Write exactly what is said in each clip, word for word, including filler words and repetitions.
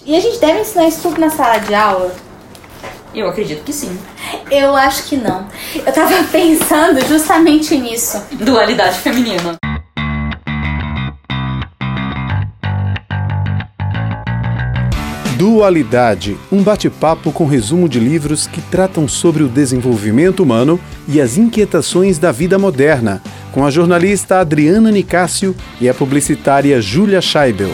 E a gente deve ensinar isso tudo na sala de aula? Eu acredito que sim. Eu acho que não. Eu tava pensando justamente nisso. Dualidade feminina. Dualidade, um bate-papo com resumo de livros que tratam sobre o desenvolvimento humano e as inquietações da vida moderna, com a jornalista Adriana Nicásio e a publicitária Júlia Scheibel.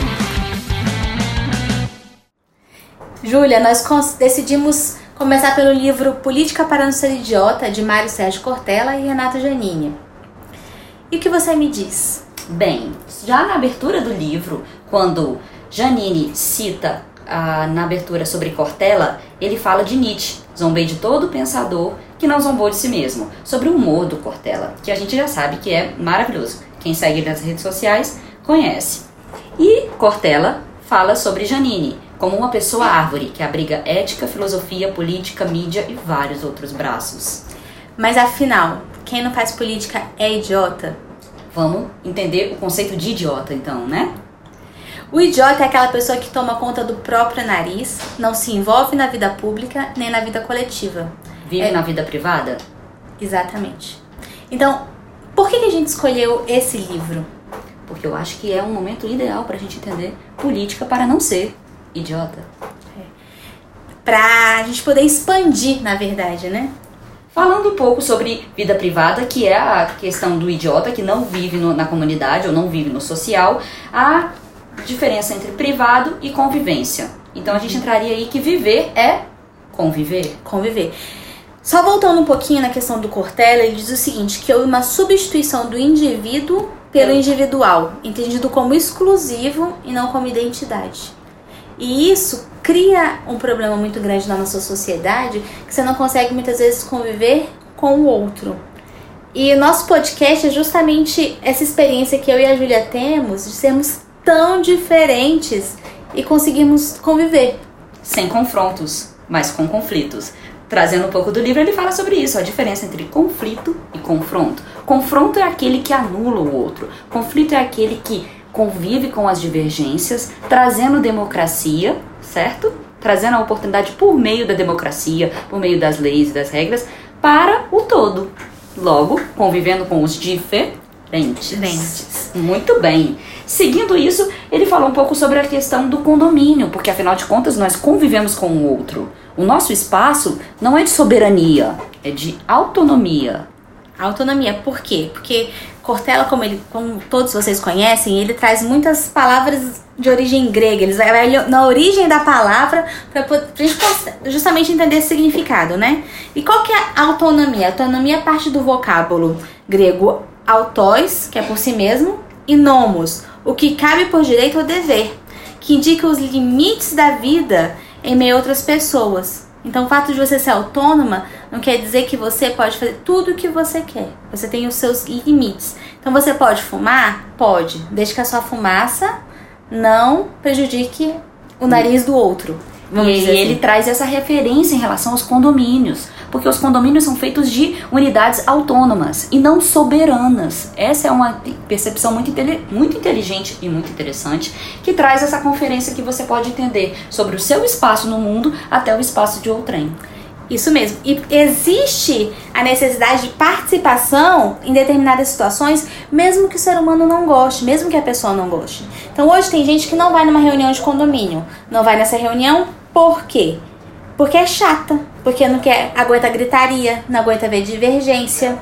Júlia, nós decidimos começar pelo livro Política para Não Ser Idiota, de Mário Sérgio Cortella e Renato Giannini. E o que você me diz? Bem, já na abertura do livro, quando Giannini cita ah, na abertura sobre Cortella, ele fala de Nietzsche, zombei de todo pensador que não zombou de si mesmo, sobre o humor do Cortella, que a gente já sabe que é maravilhoso. Quem segue ele nas redes sociais conhece. E Cortella fala sobre Giannini como uma pessoa árvore que abriga ética, filosofia, política, mídia e vários outros braços. Mas afinal, quem não faz política é idiota? Vamos entender o conceito de idiota então, né? O idiota é aquela pessoa que toma conta do próprio nariz, não se envolve na vida pública nem na vida coletiva. Vive é... na vida privada? Exatamente. Então, por que a gente escolheu esse livro? Porque eu acho que é um momento ideal para a gente entender política para não ser idiota. É. Pra gente poder expandir, na verdade, né? Falando um pouco sobre vida privada, que é a questão do idiota que não vive no, na comunidade ou não vive no social, a diferença entre privado e convivência. Então a gente entraria aí que viver é conviver. Conviver. Só voltando um pouquinho na questão do Cortella, ele diz o seguinte, que houve uma substituição do indivíduo pelo individual, entendido como exclusivo e não como identidade. E isso cria um problema muito grande na nossa sociedade, que você não consegue muitas vezes conviver com o outro. E o nosso podcast é justamente essa experiência que eu e a Júlia temos de sermos tão diferentes e conseguirmos conviver. Sem confrontos, mas com conflitos. Trazendo um pouco do livro, ele fala sobre isso, a diferença entre conflito e confronto. Confronto é aquele que anula o outro. Conflito é aquele que convive com as divergências, trazendo democracia, certo? Trazendo a oportunidade por meio da democracia, por meio das leis e das regras, para o todo. Logo, convivendo com os diferentes. Diferentes. Muito bem. Seguindo isso, ele falou um pouco sobre a questão do condomínio, porque afinal de contas nós convivemos com o outro. O nosso espaço não é de soberania, é de autonomia. Autonomia, por quê? Porque Cortella, como, ele, como todos vocês conhecem, ele traz muitas palavras de origem grega. Ele vai na origem da palavra para a gente justamente entender esse significado, né? E qual que é a autonomia? A autonomia parte do vocábulo grego autos, que é por si mesmo, e nomos, o que cabe por direito ou dever, que indica os limites da vida em meio a outras pessoas. Então o fato de você ser autônoma não quer dizer que você pode fazer tudo o que você quer. Você tem os seus limites. Então você pode fumar? Pode, desde que a sua fumaça não prejudique o nariz do outro. Vamos e dizer ele assim. Traz essa referência em relação aos condomínios, porque os condomínios são feitos de unidades autônomas e não soberanas. Essa é uma percepção muito, muito inteligente e muito interessante, que traz essa conferência que você pode entender sobre o seu espaço no mundo até o espaço de outrem. Isso mesmo. E existe a necessidade de participação em determinadas situações, mesmo que o ser humano não goste, mesmo que a pessoa não goste. Então hoje tem gente que não vai numa reunião de condomínio. Não vai nessa reunião por quê? Porque é chata, porque não quer, aguenta gritaria, não aguenta ver divergência.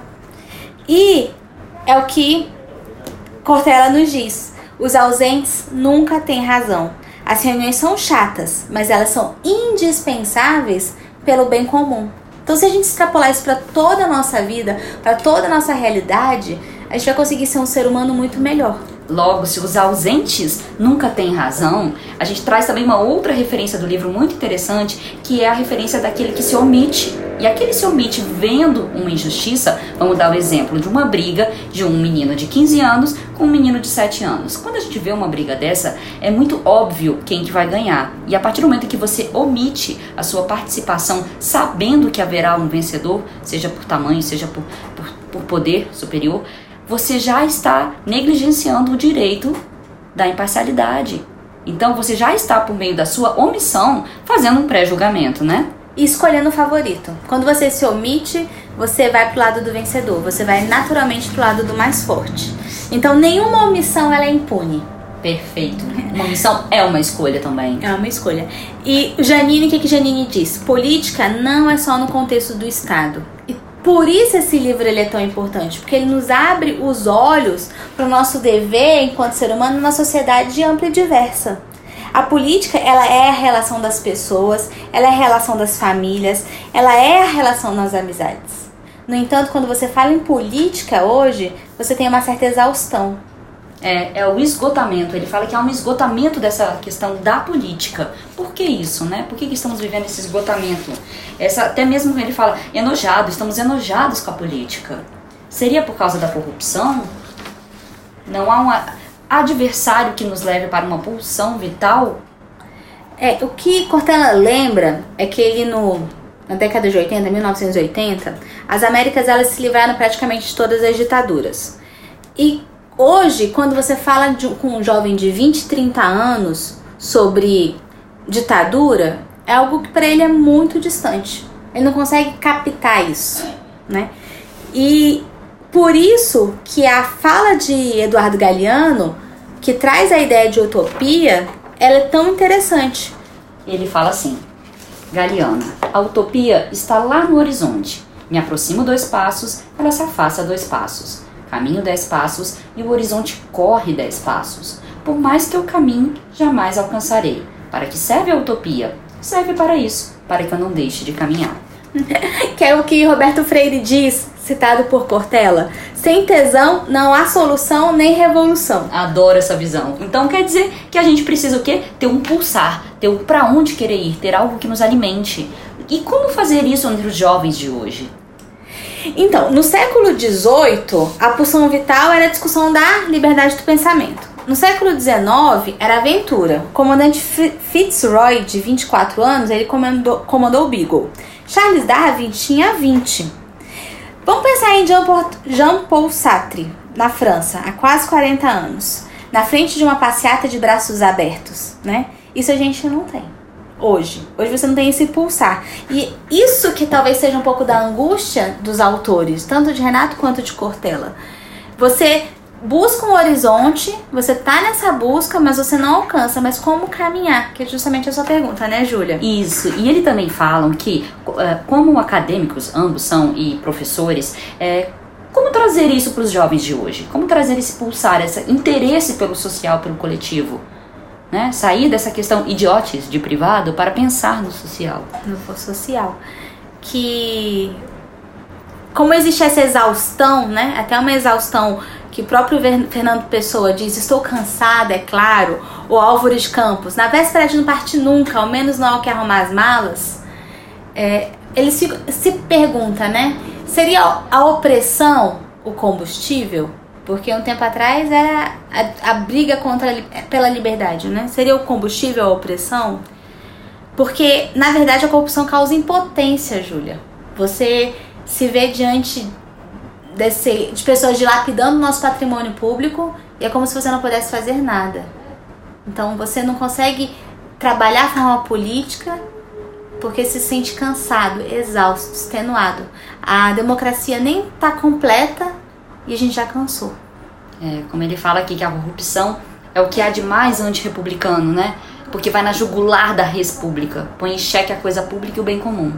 E é o que Cortella nos diz. Os ausentes nunca têm razão. As reuniões são chatas, mas elas são indispensáveis pelo bem comum. Então, se a gente extrapolar isso para toda a nossa vida, para toda a nossa realidade, a gente vai conseguir ser um ser humano muito melhor. Logo, se os ausentes nunca têm razão, a gente traz também uma outra referência do livro muito interessante, que é a referência daquele que se omite. E aquele se omite vendo uma injustiça, vamos dar o exemplo de uma briga de um menino de quinze anos com um menino de sete anos. Quando a gente vê uma briga dessa, é muito óbvio quem que vai ganhar. E a partir do momento que você omite a sua participação, sabendo que haverá um vencedor, seja por tamanho, seja por, por, por poder superior, você já está negligenciando o direito da imparcialidade. Então você já está, por meio da sua omissão, fazendo um pré-julgamento, né? E escolhendo o favorito. Quando você se omite, você vai pro lado do vencedor. Você vai naturalmente pro lado do mais forte. Então nenhuma omissão ela é impune. Perfeito. Uma omissão é uma escolha também. É uma escolha. E Janine, o que que Janine diz? Política não é só no contexto do Estado. E por isso esse livro ele é tão importante. Porque ele nos abre os olhos para o nosso dever enquanto ser humano numa sociedade ampla e diversa. A política, ela é a relação das pessoas, ela é a relação das famílias, ela é a relação das amizades. No entanto, quando você fala em política hoje, você tem uma certa exaustão. É, é o esgotamento. Ele fala que há um esgotamento dessa questão da política. Por que isso, né? Por que, que estamos vivendo esse esgotamento? Essa, até mesmo ele fala, enojado, estamos enojados com a política. Seria por causa da corrupção? Não há um adversário que nos leve para uma pulsão vital? É, o que Cortella lembra é que ele no, na década de oitenta, mil novecentos e oitenta, as Américas elas se livraram praticamente de todas as ditaduras. E hoje, quando você fala de, com um jovem de vinte, trinta anos sobre ditadura, é algo que para ele é muito distante. Ele não consegue captar isso, né? E por isso que a fala de Eduardo Galeano, que traz a ideia de utopia, ela é tão interessante. Ele fala assim, Galeano, a utopia está lá no horizonte. Me aproximo dois passos, ela se afasta dois passos. Caminho dez passos e o horizonte corre dez passos. Por mais que eu caminhe, jamais alcançarei. Para que serve a utopia? Serve para isso, para que eu não deixe de caminhar. Que é o que Roberto Freire diz, citado por Cortella. Sem tesão não há solução nem revolução. Adoro essa visão. Então quer dizer que a gente precisa o quê? Ter um pulsar, ter um para onde querer ir, ter algo que nos alimente. E como fazer isso entre os jovens de hoje? Então, no século dezoito, a pulsão vital era a discussão da liberdade do pensamento. No século dezenove, era a aventura. O comandante Fitzroy, de vinte e quatro anos, ele comandou, comandou o Beagle. Charles Darwin tinha vinte. Vamos pensar em Jean-Paul Sartre, na França, há quase quarenta anos, na frente de uma passeata de braços abertos, né? Isso a gente não tem. Hoje. Hoje você não tem esse pulsar. E isso que talvez seja um pouco da angústia dos autores, tanto de Renato quanto de Cortella. Você busca um horizonte, você tá nessa busca, mas você não alcança. Mas como caminhar? Que é justamente a sua pergunta, né, Júlia? Isso. E ele também falam que, como acadêmicos, ambos são, e professores, é, como trazer isso para os jovens de hoje? Como trazer esse pulsar, esse interesse pelo social, pelo coletivo? Né? Sair dessa questão idiotes de privado para pensar no social. No social. Que, como existe essa exaustão, né? Até uma exaustão que o próprio Fernando Pessoa diz, estou cansada, é claro, ou Álvares Campos, na véspera de não partir nunca, ao menos não há que arrumar as malas, é, ele se, se pergunta, né? Seria a opressão o combustível? Porque um tempo atrás era a, a briga contra, pela liberdade, né? Seria o combustível a opressão? Porque, na verdade, a corrupção causa impotência, Júlia. Você se vê diante desse, de pessoas dilapidando o nosso patrimônio público e é como se você não pudesse fazer nada. Então, você não consegue trabalhar a forma política porque se sente cansado, exausto, extenuado. A democracia nem está completa e a gente já cansou. É, como ele fala aqui, que a corrupção é o que há de mais antirrepublicano, né? Porque vai na jugular da res pública, põe em xeque a coisa pública e o bem comum.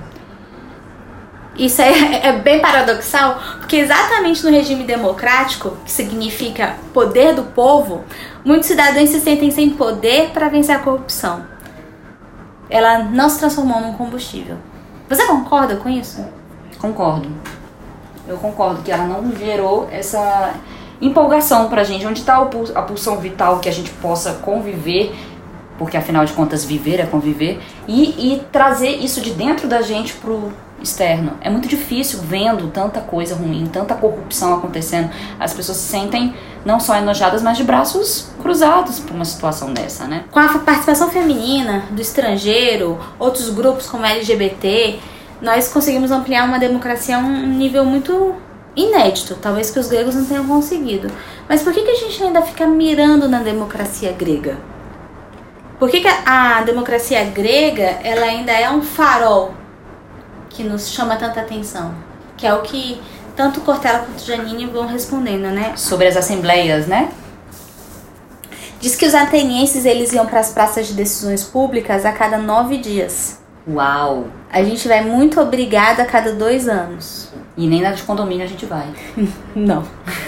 Isso é, é bem paradoxal, porque exatamente no regime democrático, que significa poder do povo, muitos cidadãos se sentem sem poder para vencer a corrupção. Ela não se transformou num combustível. Você concorda com isso? Concordo. Eu concordo que ela não gerou essa empolgação pra gente. Onde está a pulsão vital que a gente possa conviver, porque afinal de contas viver é conviver, e, e trazer isso de dentro da gente pro externo. É muito difícil vendo tanta coisa ruim, tanta corrupção acontecendo. As pessoas se sentem não só enojadas, mas de braços cruzados por uma situação dessa, né? Com a participação feminina, do estrangeiro, outros grupos como L G B T, nós conseguimos ampliar uma democracia a um nível muito inédito, talvez que os gregos não tenham conseguido. Mas por que, que a gente ainda fica mirando na democracia grega? Por que, que a, a democracia grega ela ainda é um farol que nos chama tanta atenção? Que é o que tanto Cortella quanto Giannini vão respondendo, né? Sobre as assembleias, né? Diz que os atenienses eles iam para as praças de decisões públicas a cada nove dias. Uau! A gente vai muito obrigada a cada dois anos. E nem na de condomínio a gente vai. Não.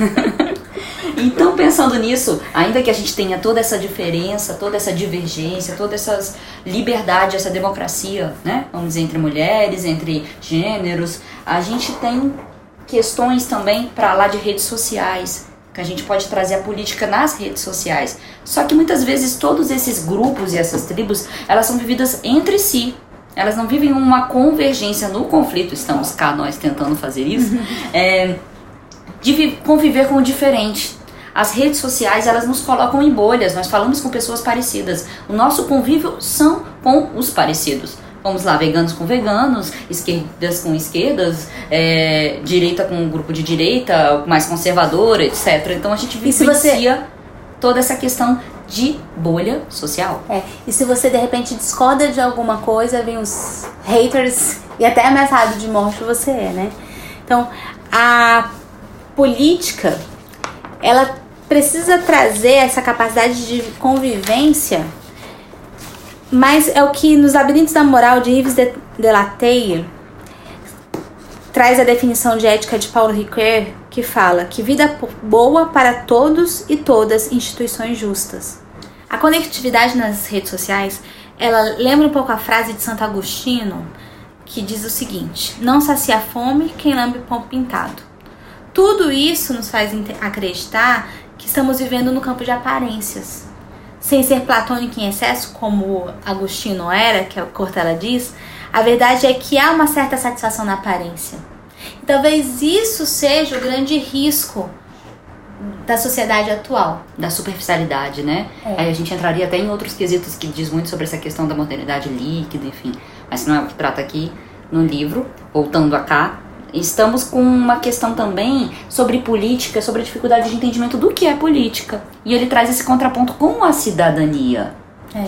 Então, pensando nisso, ainda que a gente tenha toda essa diferença, toda essa divergência, toda essa liberdade, essa democracia, né? Vamos dizer, entre mulheres, entre gêneros, a gente tem questões também para lá de redes sociais, que a gente pode trazer a política nas redes sociais. Só que muitas vezes todos esses grupos e essas tribos, elas são vividas entre si. Elas não vivem uma convergência no conflito, estamos cá nós tentando fazer isso, é, de conviver com o diferente. As redes sociais, elas nos colocam em bolhas, nós falamos com pessoas parecidas. O nosso convívio são com os parecidos. Vamos lá, veganos com veganos, esquerdas com esquerdas, é, direita com um grupo de direita, mais conservadora, etcétera. Então a gente vivencia você... toda essa questão de bolha social. É, e se você de repente discorda de alguma coisa, vem os haters e até ameaçado de morte você é, né? Então, a política, ela precisa trazer essa capacidade de convivência, mas é o que nos Labirintos da Moral, de Yves de, de la Teille, traz a definição de ética de Paulo Ricoeur, que fala que vida boa para todos e todas, instituições justas. A conectividade nas redes sociais, ela lembra um pouco a frase de Santo Agostinho, que diz o seguinte: não sacia a fome quem lambe pão pintado. Tudo isso nos faz acreditar que estamos vivendo no campo de aparências. Sem ser platônico em excesso, como Agostinho era, que a Cortella diz, a verdade é que há uma certa satisfação na aparência. E talvez isso seja o grande risco da sociedade atual. Da superficialidade, né? É. Aí a gente entraria até em outros quesitos que diz muito sobre essa questão da modernidade líquida, enfim. Mas não é o que trata aqui no livro. Voltando a cá, estamos com uma questão também sobre política, sobre a dificuldade de entendimento do que é política. E ele traz esse contraponto com a cidadania. É.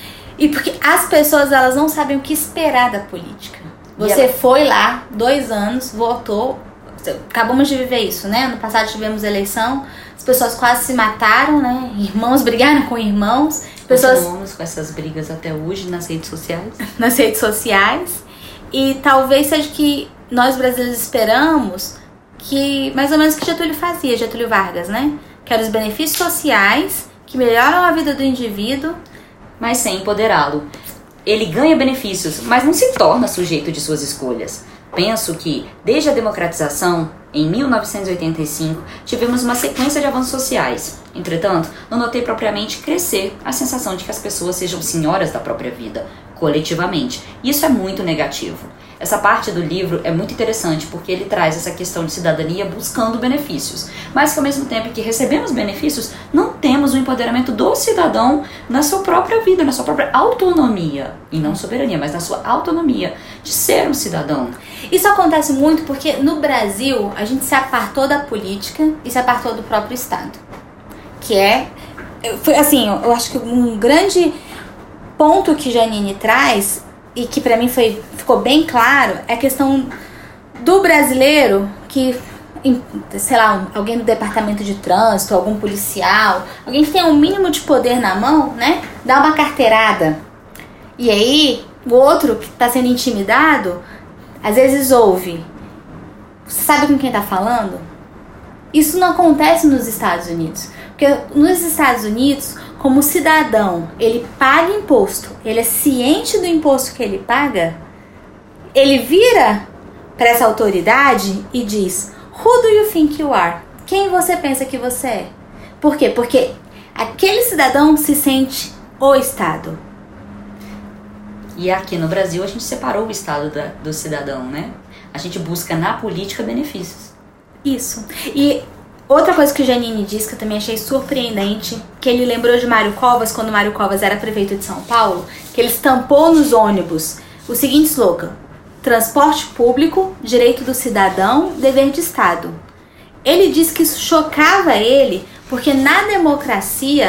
E porque as pessoas, elas não sabem o que esperar da política. Você ela... foi lá, dois anos, votou, acabamos de viver isso, né? Ano passado tivemos eleição, as pessoas quase se mataram, né? Irmãos brigaram com irmãos. Pessoas... Continuamos com essas brigas até hoje nas redes sociais. Nas redes sociais. E talvez seja que nós brasileiros esperamos que, mais ou menos o que Getúlio fazia, Getúlio Vargas, né? Que eram os benefícios sociais que melhoram a vida do indivíduo, mas sem empoderá-lo. Ele ganha benefícios, mas não se torna sujeito de suas escolhas. Penso que, desde a democratização, em mil novecentos e oitenta e cinco, tivemos uma sequência de avanços sociais. Entretanto, não notei propriamente crescer a sensação de que as pessoas sejam senhoras da própria vida, coletivamente. E isso é muito negativo. Essa parte do livro é muito interessante porque ele traz essa questão de cidadania buscando benefícios, mas que ao mesmo tempo que recebemos benefícios, não temos o empoderamento do cidadão na sua própria vida, na sua própria autonomia, e não soberania, mas na sua autonomia de ser um cidadão. Isso acontece muito porque no Brasil a gente se apartou da política e se apartou do próprio Estado, que é, foi assim, eu acho que um grande ponto que Giannini traz e que pra mim foi, ficou bem claro, é a questão do brasileiro que, sei lá, alguém do departamento de trânsito, algum policial, alguém que tem um mínimo de poder na mão, né, dá uma carteirada. E aí, o outro que tá sendo intimidado, às vezes ouve: você sabe com quem tá falando? Isso não acontece nos Estados Unidos. Porque nos Estados Unidos, como cidadão, ele paga imposto, ele é ciente do imposto que ele paga, ele vira para essa autoridade e diz: who do you think you are? Quem você pensa que você é? Por quê? Porque aquele cidadão se sente o Estado. E aqui no Brasil a gente separou o Estado da, do cidadão, né? A gente busca na política benefícios. Isso. E outra coisa que o Giannini disse, que eu também achei surpreendente, que ele lembrou de Mário Covas, quando Mário Covas era prefeito de São Paulo, que ele estampou nos ônibus o seguinte slogan: transporte público, direito do cidadão, dever de Estado. Ele disse que isso chocava ele, porque na democracia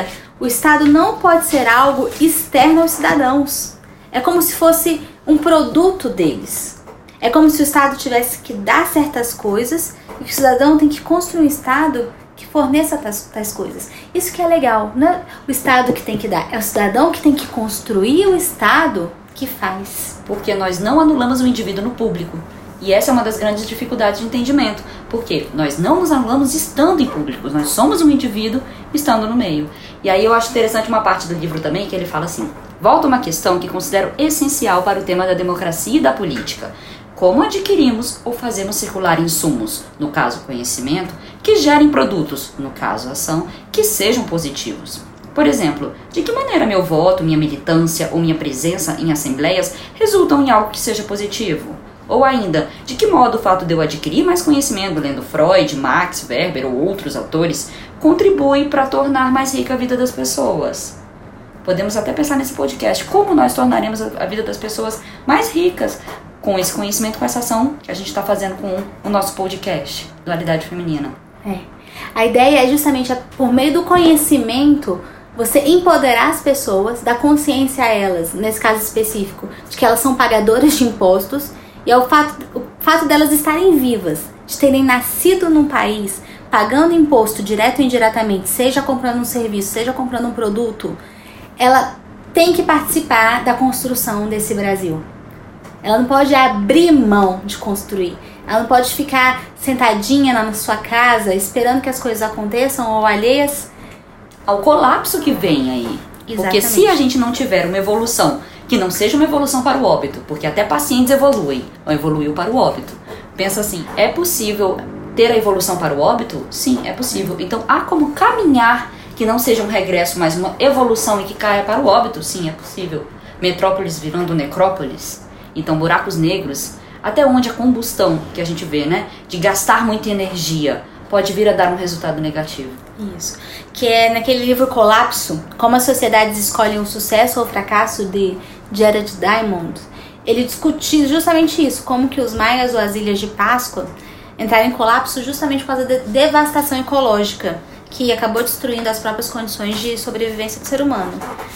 O Estado não pode ser algo externo aos cidadãos. É como se fosse um produto deles. É como se o Estado tivesse que dar certas coisas e que o cidadão tem que construir um Estado que forneça tais, tais coisas. Isso que é legal. Não é o Estado que tem que dar, é o cidadão que tem que construir o Estado que faz. Porque nós não anulamos o indivíduo no público. E essa é uma das grandes dificuldades de entendimento. Porque nós não nos anulamos estando em público. Nós somos um indivíduo estando no meio. E aí eu acho interessante uma parte do livro também que ele fala assim: volta uma questão que considero essencial para o tema da democracia e da política. Como adquirimos ou fazemos circular insumos, no caso conhecimento, que gerem produtos, no caso ação, que sejam positivos. Por exemplo, de que maneira meu voto, minha militância ou minha presença em assembleias resultam em algo que seja positivo? Ou ainda, de que modo o fato de eu adquirir mais conhecimento lendo Freud, Marx, Weber ou outros autores contribui para tornar mais rica a vida das pessoas? Podemos até pensar nesse podcast, como nós tornaremos a vida das pessoas mais ricas com esse conhecimento, com essa ação que a gente está fazendo com o nosso podcast, Dualidade Feminina. É. A ideia é justamente, por meio do conhecimento, você empoderar as pessoas, dar consciência a elas, nesse caso específico, de que elas são pagadoras de impostos, e é o fato, o fato delas estarem vivas, de terem nascido num país, pagando imposto direto ou indiretamente, seja comprando um serviço, seja comprando um produto, ela tem que participar da construção desse Brasil. Ela não pode abrir mão de construir. Ela não pode ficar sentadinha na sua casa esperando que as coisas aconteçam ou alheias ao colapso que vem aí. Exatamente. Porque se a gente não tiver uma evolução que não seja uma evolução para o óbito, porque até pacientes evoluem, ou evoluiu para o óbito. Pensa assim, é possível ter a evolução para o óbito? Sim, é possível. Então há como caminhar que não seja um regresso, mas uma evolução e que caia para o óbito? Sim, é possível. Metrópolis virando necrópolis. Então, buracos negros, até onde a combustão que a gente vê, né, de gastar muita energia, pode vir a dar um resultado negativo. Isso. Que é naquele livro Colapso, Como as Sociedades Escolhem o Sucesso ou o Fracasso, de Jared Diamond. Ele discute justamente isso, como que os maias ou as ilhas de Páscoa entraram em colapso justamente por causa da devastação ecológica, que acabou destruindo as próprias condições de sobrevivência do ser humano.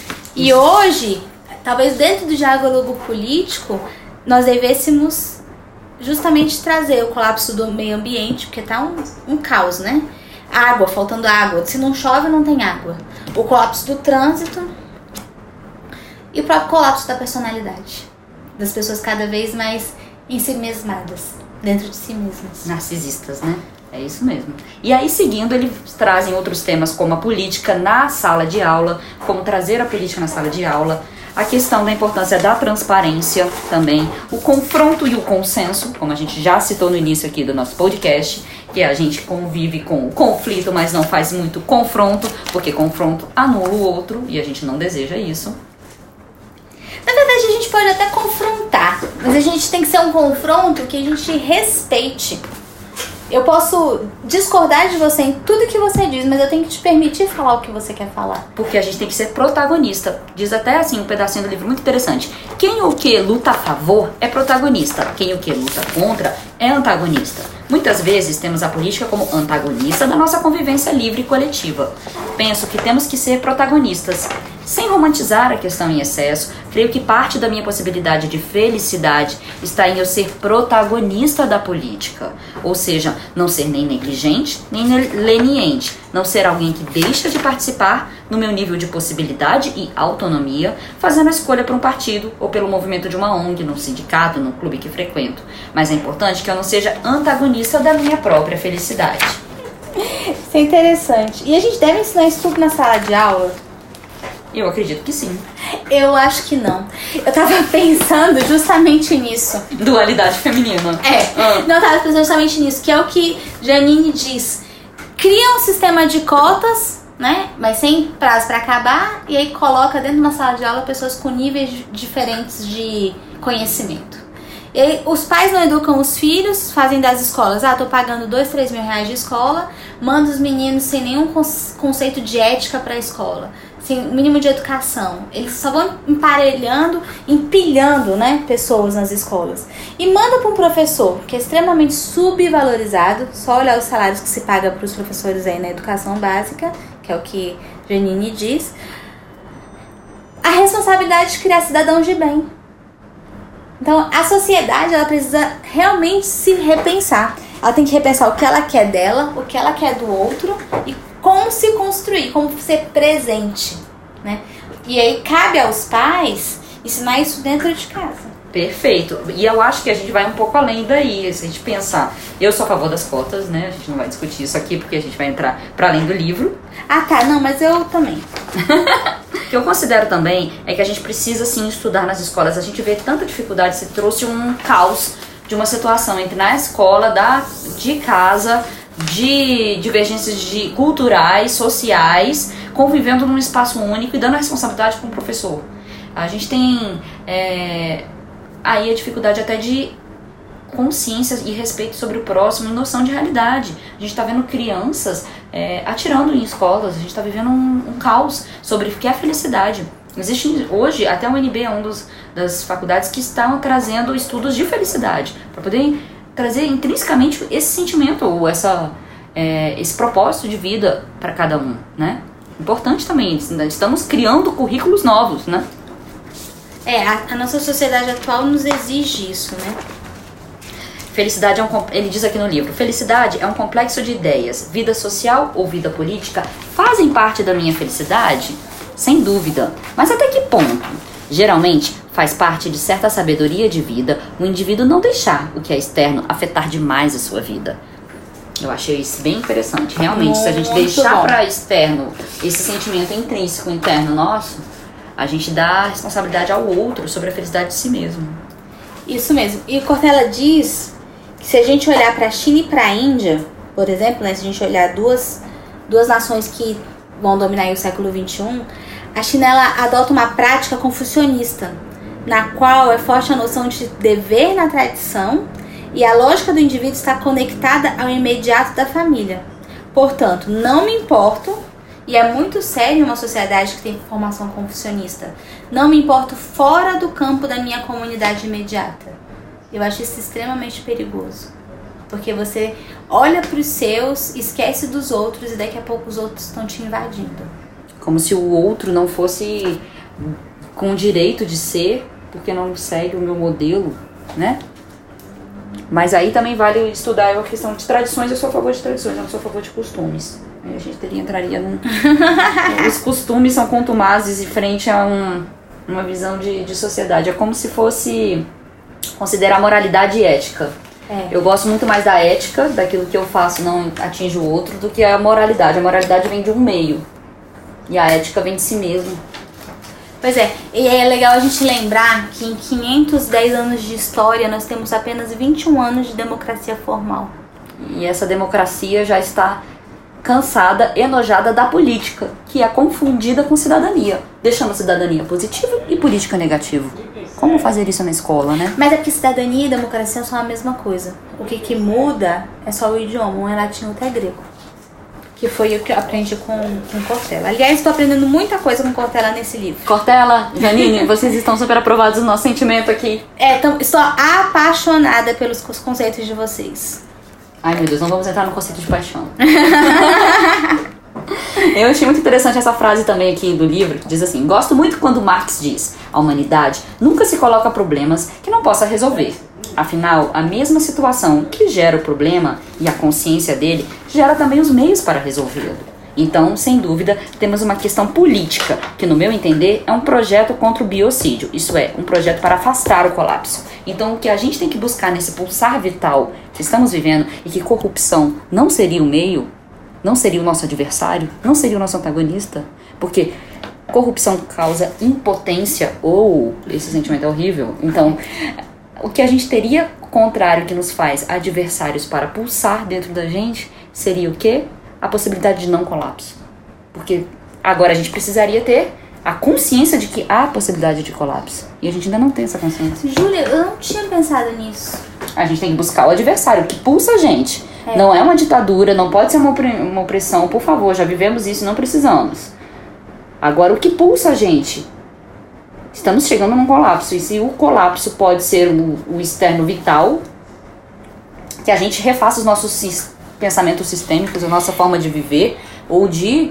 E hoje, talvez dentro do diálogo político, nós devêssemos justamente trazer o colapso do meio ambiente, porque tá um, um caos, né? Água, faltando água. Se não chove, não tem água. O colapso do trânsito e o próprio colapso da personalidade. Das pessoas cada vez mais em si mesmadas, dentro de si mesmas. Narcisistas, né? É isso mesmo. E aí, seguindo, eles trazem outros temas como a política na sala de aula, como trazer a política na sala de aula, a questão da importância da transparência também, o confronto e o consenso, como a gente já citou no início aqui do nosso podcast, que a gente convive com o conflito, mas não faz muito confronto, porque confronto anula o outro e a gente não deseja isso. Na verdade, a gente pode até confrontar, mas a gente tem que ser um confronto que a gente respeite. Eu posso discordar de você em tudo que você diz, mas eu tenho que te permitir falar o que você quer falar. Porque a gente tem que ser protagonista. Diz até assim um pedacinho do livro muito interessante. Quem o que luta a favor é protagonista. Quem o que luta contra é antagonista. Muitas vezes temos a política como antagonista da nossa convivência livre e coletiva. Penso que temos que ser protagonistas. Sem romantizar a questão em excesso, creio que parte da minha possibilidade de felicidade está em eu ser protagonista da política. Ou seja, não ser nem negligente, nem leniente. Não ser alguém que deixa de participar no meu nível de possibilidade e autonomia, fazendo a escolha por um partido ou pelo movimento de uma O N G, num sindicato, num clube que frequento. Mas é importante que eu não seja antagonista da minha própria felicidade. Isso é interessante. E a gente deve ensinar isso tudo na sala de aula? Eu acredito que sim. Eu acho que não. Eu tava pensando justamente nisso. Dualidade feminina. É, ah. não, eu tava pensando justamente nisso, que é o que Janine diz. Cria um sistema de cotas, né, mas sem prazo pra acabar, e aí coloca dentro de uma sala de aula pessoas com níveis diferentes de conhecimento. E aí, os pais não educam os filhos, fazem das escolas, ah, tô pagando dois, três mil reais de escola, manda os meninos sem nenhum conceito de ética pra escola, sem mínimo de educação. Eles só vão emparelhando, empilhando, né, pessoas nas escolas. E manda para um professor que é extremamente subvalorizado, só olhar os salários que se paga para os professores aí na educação básica, que é o que Janine diz, a responsabilidade de criar cidadãos de bem. Então, a sociedade, ela precisa realmente se repensar. Ela tem que repensar o que ela quer dela, o que ela quer do outro e como se construir, como ser presente, né? E aí, cabe aos pais ensinar isso dentro de casa. Perfeito. E eu acho que a gente vai um pouco além daí, se a gente pensar. Eu sou a favor das cotas, né? A gente não vai discutir isso aqui porque a gente vai entrar para além do livro. Ah, tá. Não, mas eu também. O que eu considero também é que a gente precisa, sim, estudar nas escolas. A gente vê tanta dificuldade, você trouxe um caos de uma situação entre na escola, da, de casa, de divergências de, culturais, sociais, convivendo num espaço único e dando a responsabilidade para o professor. A gente tem é, aí a dificuldade até de consciência e respeito sobre o próximo e noção de realidade. A gente está vendo crianças é, atirando em escolas, a gente está vivendo um, um caos sobre o que é a felicidade. Existe hoje, até o U N B é uma das faculdades que estão trazendo estudos de felicidade, para poder trazer intrinsecamente esse sentimento, ou essa, é, esse propósito de vida para cada um, né? Importante também, estamos criando currículos novos, né? É, a, a nossa sociedade atual nos exige isso, né? Felicidade é um, ele diz aqui no livro, felicidade é um complexo de ideias. Vida social ou vida política fazem parte da minha felicidade? Sem dúvida. Mas até que ponto? Geralmente, faz parte de certa sabedoria de vida o indivíduo não deixar o que é externo afetar demais a sua vida. Eu achei isso bem interessante. Realmente, muito, se a gente deixar para externo esse sentimento intrínseco interno nosso, a gente dá a responsabilidade ao outro sobre a felicidade de si mesmo. Isso mesmo. E Cortella diz que se a gente olhar para a China e para a Índia, por exemplo, né, se a gente olhar duas, duas nações que vão dominar aí o século vinte e um, a China ela adota uma prática confucionista, na qual é forte a noção de dever na tradição e a lógica do indivíduo está conectada ao imediato da família. Portanto, não me importo, e é muito sério uma sociedade que tem formação confucionista, não me importo fora do campo da minha comunidade imediata. Eu acho isso extremamente perigoso, porque você olha para os seus, esquece dos outros e daqui a pouco os outros estão te invadindo. Como se o outro não fosse com o direito de ser, porque não segue o meu modelo, né? Mas aí também vale estudar a questão de tradições. Eu sou a favor de tradições, eu não sou a favor de costumes. Aí a gente teria, entraria num... Os costumes são contumazes e frente a um, uma visão de, de sociedade. É como se fosse considerar moralidade e ética. É. Eu gosto muito mais da ética, daquilo que eu faço não atinge o outro, do que a moralidade. A moralidade vem de um meio e a ética vem de si mesmo. Pois é, e é legal a gente lembrar que em quinhentos e dez anos de história nós temos apenas vinte e um anos de democracia formal. E essa democracia já está cansada, enojada da política, que é confundida com cidadania, deixando a cidadania positiva e política negativa. Como fazer isso na escola, né? Mas é porque cidadania e democracia são a mesma coisa. O que, que muda é só o idioma, um é latim, outro é grego. Que foi o que eu aprendi com, com Cortella. Aliás, estou aprendendo muita coisa com Cortella nesse livro. Cortella, Janine, vocês estão super aprovados do nosso sentimento aqui. É, então, estou apaixonada pelos conceitos de vocês. Ai, meu Deus, não vamos entrar no conceito de paixão. Eu achei muito interessante essa frase também aqui do livro, que diz assim: gosto muito quando Marx diz, a humanidade nunca se coloca problemas que não possa resolver. Afinal, a mesma situação que gera o problema e a consciência dele gera também os meios para resolvê-lo. Então, sem dúvida, temos uma questão política, que no meu entender é um projeto contra o biocídio, isso é, um projeto para afastar o colapso. Então, o que a gente tem que buscar nesse pulsar vital que estamos vivendo, e que corrupção não seria o meio, não seria o nosso adversário, não seria o nosso antagonista, porque corrupção causa impotência, ou esse sentimento é horrível. Então, o que a gente teria contrário que nos faz adversários para pulsar dentro da gente seria o quê? A possibilidade de não colapso. Porque agora a gente precisaria ter a consciência de que há possibilidade de colapso. E a gente ainda não tem essa consciência. Júlia, eu não tinha pensado nisso. A gente tem que buscar o adversário, que pulsa a gente. É. Não é uma ditadura, não pode ser uma opressão, por favor, já vivemos isso, não precisamos. Agora, o que pulsa a gente? Estamos chegando num colapso, e se o colapso pode ser o, o externo vital, que a gente refaça os nossos pensamentos sistêmicos, a nossa forma de viver, ou de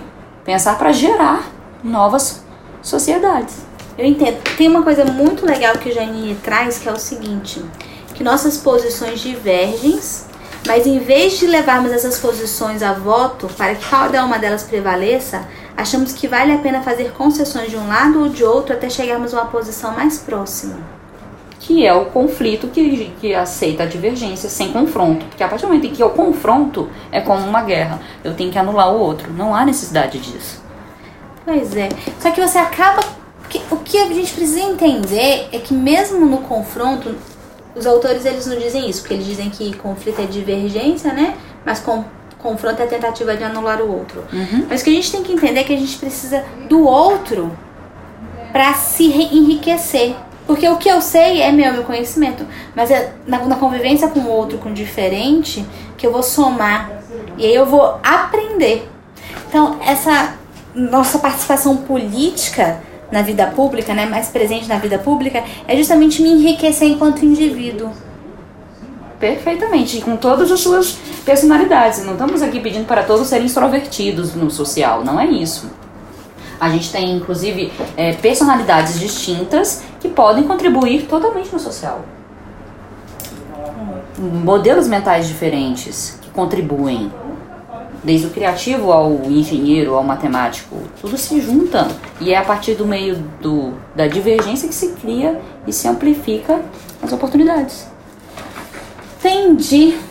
pensar para gerar novas sociedades. Eu entendo. Tem uma coisa muito legal que o Janine traz, que é o seguinte, que nossas posições divergem, mas em vez de levarmos essas posições a voto para que cada uma delas prevaleça, achamos que vale a pena fazer concessões de um lado ou de outro até chegarmos a uma posição mais próxima. Que é o conflito que, que aceita a divergência sem confronto. Porque a partir do momento em que eu confronto, é como uma guerra. Eu tenho que anular o outro. Não há necessidade disso. Pois é. Só que você acaba... O que a gente precisa entender é que mesmo no confronto, os autores eles não dizem isso, porque eles dizem que conflito é divergência, né? Mas com, confronto é a tentativa de anular o outro. Uhum. Mas o que a gente tem que entender é que a gente precisa do outro para se enriquecer. Porque o que eu sei é meu, meu conhecimento. Mas é na, na convivência com o outro, com o diferente, que eu vou somar. E aí eu vou aprender. Então, essa nossa participação política na vida pública, né, mais presente na vida pública, é justamente me enriquecer enquanto indivíduo. Perfeitamente, com todas as suas personalidades. Não estamos aqui pedindo para todos serem extrovertidos no social, não é isso. A gente tem, inclusive, é, personalidades distintas que podem contribuir totalmente no social. Modelos mentais diferentes que contribuem. Desde o criativo ao engenheiro, ao matemático, tudo se junta. E é a partir do meio do, da divergência que se cria e se amplifica as oportunidades. Entendi.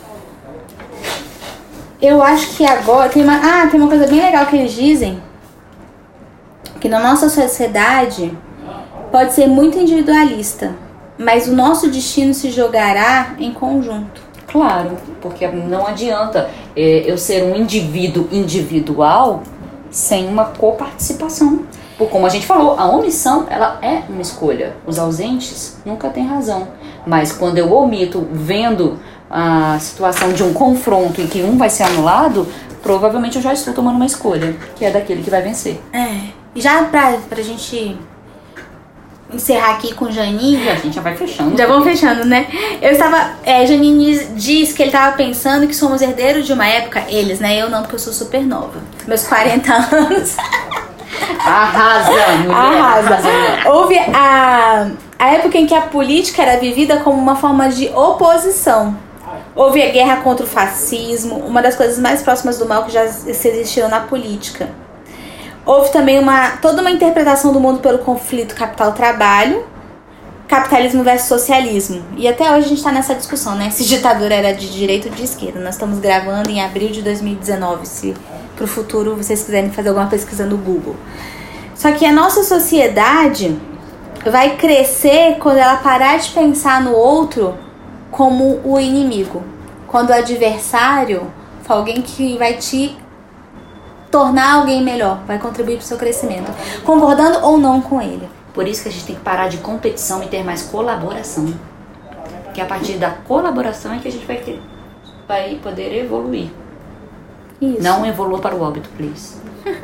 Eu acho que agora... Tem uma, ah, tem uma coisa bem legal que eles dizem. Que na nossa sociedade pode ser muito individualista, mas o nosso destino se jogará em conjunto. Claro, porque não adianta é, eu ser um indivíduo individual sem uma coparticipação. Porque, como a gente falou, a omissão ela é uma escolha. Os ausentes nunca têm razão. Mas quando eu omito vendo a situação de um confronto em que um vai ser anulado, provavelmente eu já estou tomando uma escolha, que é daquele que vai vencer. É. E já pra, pra gente encerrar aqui com Janine, a gente já vai fechando. Já vamos fechando, né? Eu estava... É, Janine diz que ele estava pensando que somos herdeiros de uma época, eles, né? Eu não, porque eu sou super nova. Meus quarenta anos. Arrasa, mulher. Arrasa. Houve a, a época em que a política era vivida como uma forma de oposição. Houve a guerra contra o fascismo, uma das coisas mais próximas do mal que já existiram na política. Houve também uma, toda uma interpretação do mundo pelo conflito capital-trabalho, capitalismo versus socialismo. E até hoje a gente está nessa discussão, né? Se ditadura era de direita ou de esquerda. Nós estamos gravando em abril de dois mil e dezenove, se pro futuro vocês quiserem fazer alguma pesquisa no Google. Só que a nossa sociedade vai crescer quando ela parar de pensar no outro como o inimigo. Quando o adversário for alguém que vai te tornar alguém melhor, vai contribuir para o seu crescimento, concordando ou não com ele. Por isso que a gente tem que parar de competição e ter mais colaboração. Que a partir da colaboração é que a gente vai, ter, vai poder evoluir. Isso. Não evolua para o óbito, please.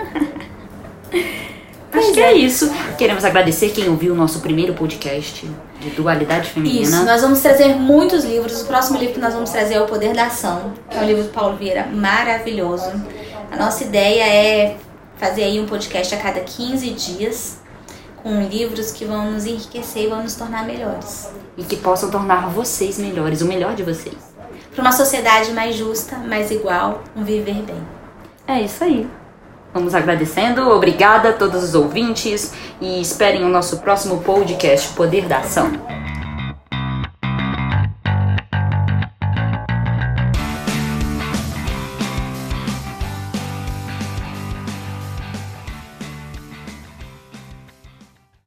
Acho que é isso. Queremos agradecer quem ouviu o nosso primeiro podcast de dualidade feminina. Isso, nós vamos trazer muitos livros. O próximo livro que nós vamos trazer é O Poder da Ação, que é um livro do Paulo Vieira maravilhoso. A nossa ideia é fazer aí um podcast a cada quinze dias com livros que vão nos enriquecer e vão nos tornar melhores. E que possam tornar vocês melhores, o melhor de vocês. Para uma sociedade mais justa, mais igual, um viver bem. É isso aí. Vamos agradecendo, obrigada a todos os ouvintes e esperem o nosso próximo podcast, Poder da Ação.